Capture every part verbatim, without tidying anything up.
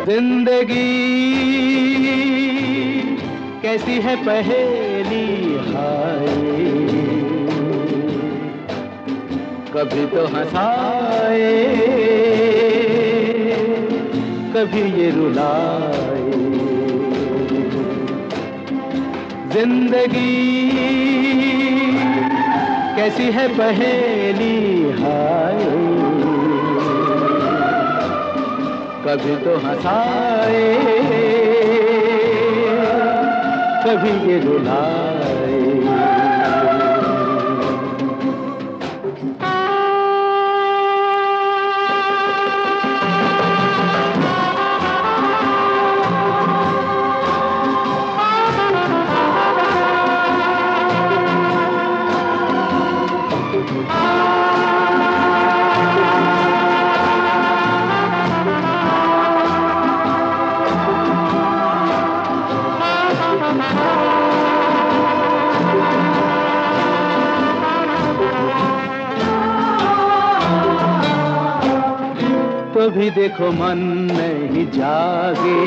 जिंदगी कैसी है पहेली हाय, कभी तो हंसाए कभी ये रुलाए। जिंदगी कैसी है पहेली हाय, कभी तो हंसाए कभी ये रुलाए। तो भी देखो मन नहीं जागे,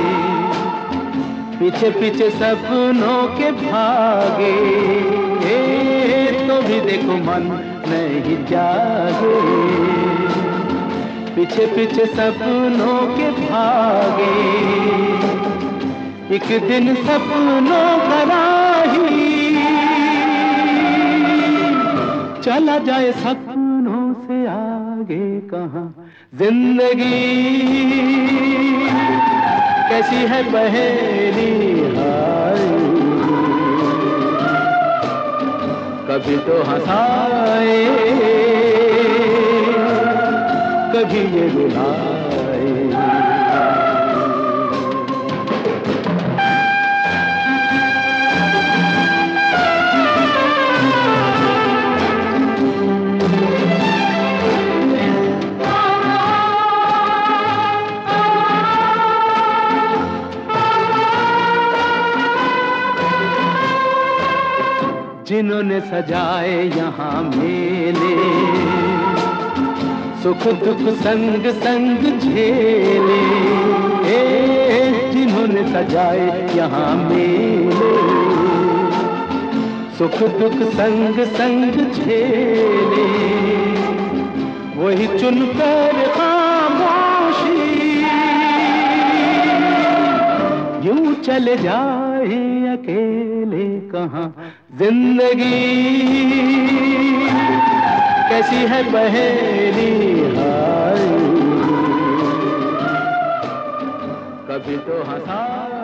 पीछे पीछे सपनों के भागे। तो भी देखो मन नहीं जागे, पीछे पीछे सपनों के भागे। एक दिन सपनों का राही चला जाए सपनों से आगे कहाँ। जिंदगी कैसी है पहेली हाय, कभी तो हंसाए कभी ये रुलाए। जिन्होंने सजाए यहाँ मेले, सुख दुख संग संग झेले। जिन्होंने सजाए यहाँ मेले, सुख दुख संग संग झेले। वही चुनकर खामोशी यूं चले जाए अकेले कहाँ। जिंदगी कैसी है पहेली हाय, कभी तो हंसा